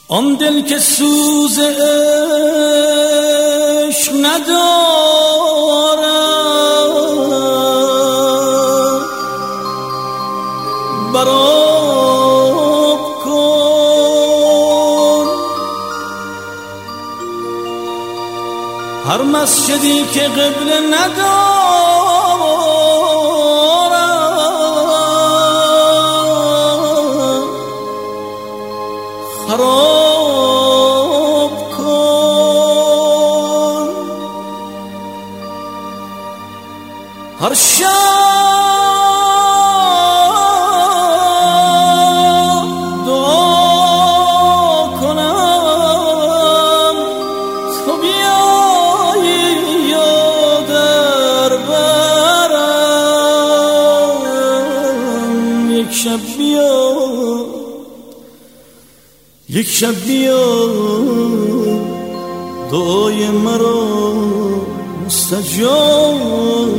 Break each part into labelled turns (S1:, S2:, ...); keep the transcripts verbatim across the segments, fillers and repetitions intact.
S1: آن دل که سوز عشق ندارد برآب کن. هر مسجدی که قبله ندارد خراب کن. هر شب دعا کنم تو بیایی یادر برم. یک شب بیا یک شب بیا دعای مرا مستجاب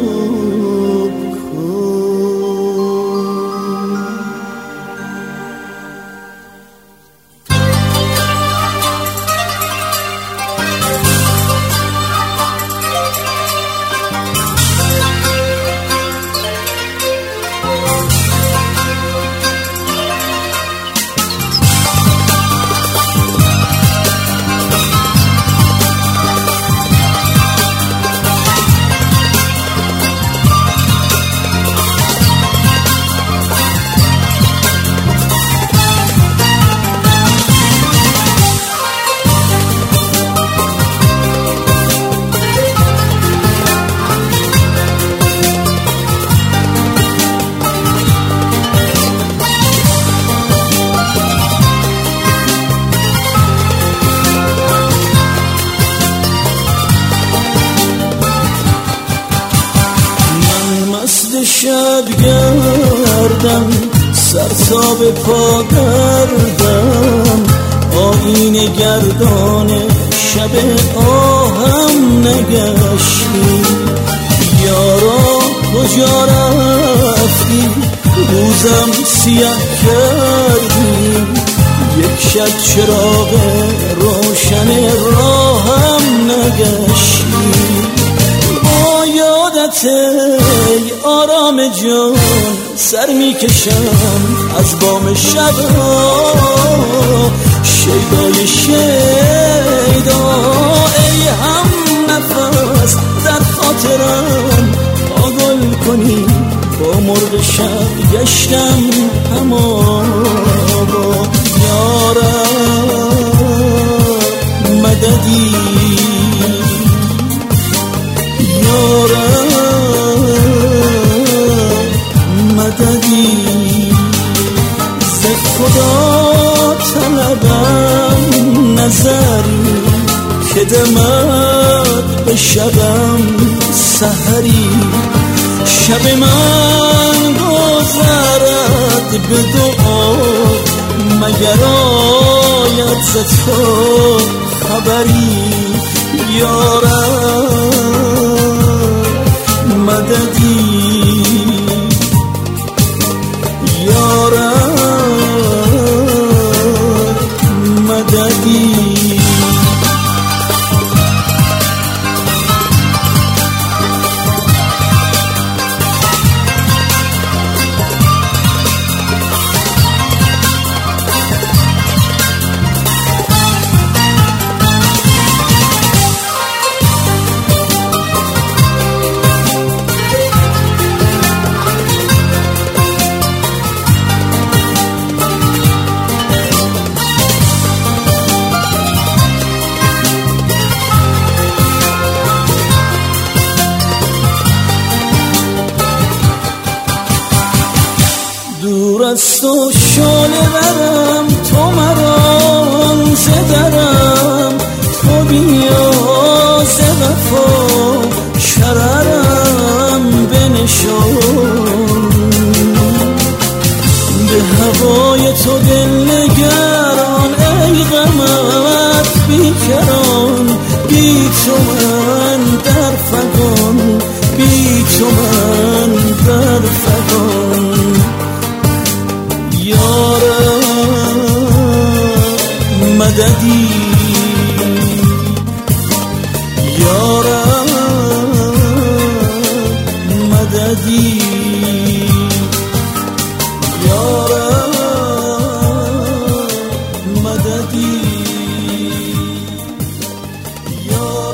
S1: شب گردم سر تا به پا گردم آینه گردان شب آهم نگشتی. یارا کجا رفتی روزم سیاه کردی. یک شب چراغ روشن راهم نگشتی. با یادت ای آرام جان سر می کشم از بام شب شیدای شیدا. ای هم نفس در خاطرم پاگل کنی با مرغ شب گشتم اما با یارم مددی یارم مددی. ز خدا طلبم نظری که دمد به شبم سحری. شب من گذرد به دعا مگر آید ز تو خبری. یارم مددی یارم مددی. دور از تو شعله برم تو مرا زدرم. تو بیا ز وفا شررم بنشان. به هوای تو دل نگران ای غمت بیکران. بی تو من در فغان بی تو من در فغان. یارم مددی یا رب مددی یا رب مددی یا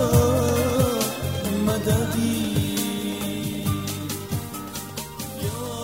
S1: رب مددی.